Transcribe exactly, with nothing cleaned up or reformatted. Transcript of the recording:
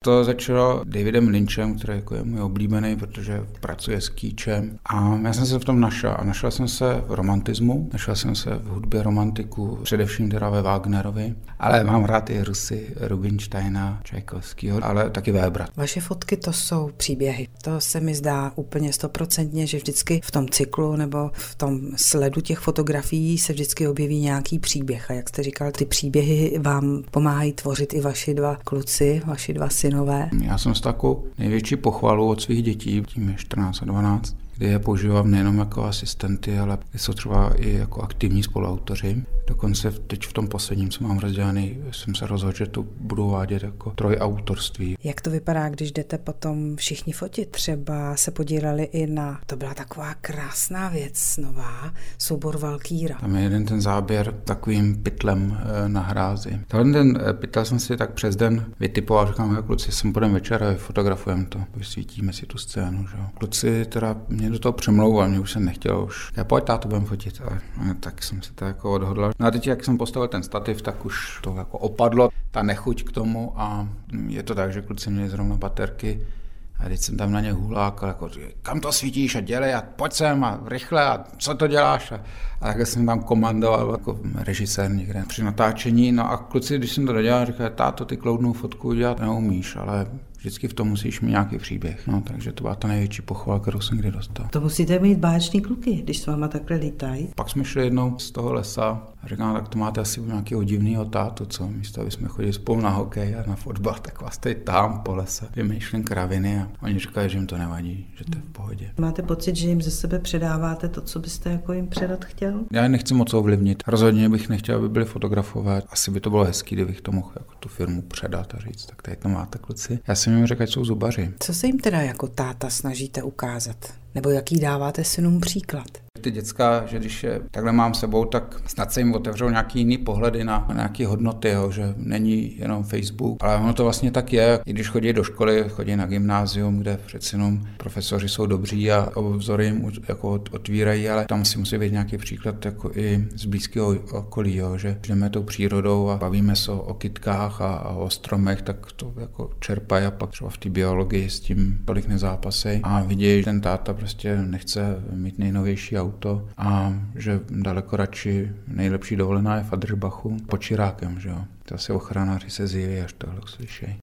To začalo Davidem Lynchem, který jako je můj oblíbený, protože pracuje s kýčem. A já jsem se v tom našel. A našel jsem se v romantismu, našel jsem se v hudbě romantiku, především teda ve Wagnerovi. Ale mám rád i Rusy, Rubinsteina, Čajkovskýho, ale taky Webera. Vaše fotky to jsou příběhy. To se mi zdá úplně stoprocentně, že vždycky v tom cyklu nebo v tom sledu těch fotografií se vždycky objeví nějaký příběh. A jak jste říkal, ty příběhy vám pomáhají tvořit i vaši dva kluci, vaši dva synové. Já jsem s takovou největší pochvalu od svých dětí, tím je čtrnáct a dvanáct, kdy je používám nejenom jako asistenty, ale jsou třeba i jako aktivní spoluautoři. Dokonce teď v tom posledním, co mám rozdělaný, jsem se rozhodl, že to budu vádět jako trojautorství. Jak to vypadá, když jdete potom všichni fotit? Třeba se podíleli i na, to byla taková krásná věc nová, soubor Valkýra. Tam je jeden ten záběr takovým pytlem e, na hrázi. Tohle ten e, pytel jsem si tak přes den vytipoval, říkám, jako kluci, sem půjdeme večer a fotografujeme to, vysvítíme si tu scénu. Že? Kluci teda mě do toho přemlouvali, mě už se nechtělo už. Já pojď, táto budeme fotit. A, a tak jsem se to jako odhodlal. No a teď, jak jsem postavil ten stativ, tak už to jako opadlo, ta nechuť k tomu a je to tak, že kluci měli zrovna baterky a teď jsem tam na ně hulákal, jako kam to svítíš a dělej a pojď sem a rychle a co to děláš a, a takhle jsem tam komandoval jako režisér někde při natáčení. No a kluci, když jsem to dodělal, říkali, táto, ty kloudnou fotku dělat neumíš, ale vždycky v tom musíš mít nějaký příběh. No, takže to byla ta největší pochvala, kterou jsem kdy dostal. To musíte mít báječný kluky, když s váma takhle lítají. Pak jsme šli jednou z toho lesa a říkám, tak to máte asi nějakého divného tátu, co? Místo, aby jsme chodili spolu na hokej a na fotbal, tak vás tady tam po lese vymýšlím kraviny a oni říkají, že jim to nevadí, že to je v pohodě. Máte pocit, že jim ze sebe předáváte to, co byste jako jim předat chtěl? Já je nechci moc ovlivnit. Rozhodně bych nechtěl, aby byli fotografovat. Asi by to bylo hezký, kdybych to mohl jako tu firmu předat a říct, tak tady to máte, kluci. Já jsem jim řekl, že jsou zubaři. Co se jim teda jako táta snažíte ukázat? Nebo jaký dáváte synům příklad? Ty děcka, že když je takhle mám sebou, tak snad se jim otevřou nějaký jiný pohledy na nějaké hodnoty, jo, že není jenom Facebook, ale ono to vlastně tak je. I když chodí do školy, chodí na gymnázium, kde přeci jenom profesoři jsou dobří a obzory jim jako otvírají, ale tam si musí být nějaký příklad jako i z blízkého okolí, jo, že jdeme tou přírodou a bavíme se o kytkách a, a o stromech, tak to jako čerpají a pak třeba v té biologii s tím tolik nezápasej a vidí, že ten táta prostě nechce mít nejnovější auto a že daleko radši nejlepší dovolená je v Adrbachu pod Čirákem, že jo. To asi ochranáři se zjeví, až tohle slyšejí.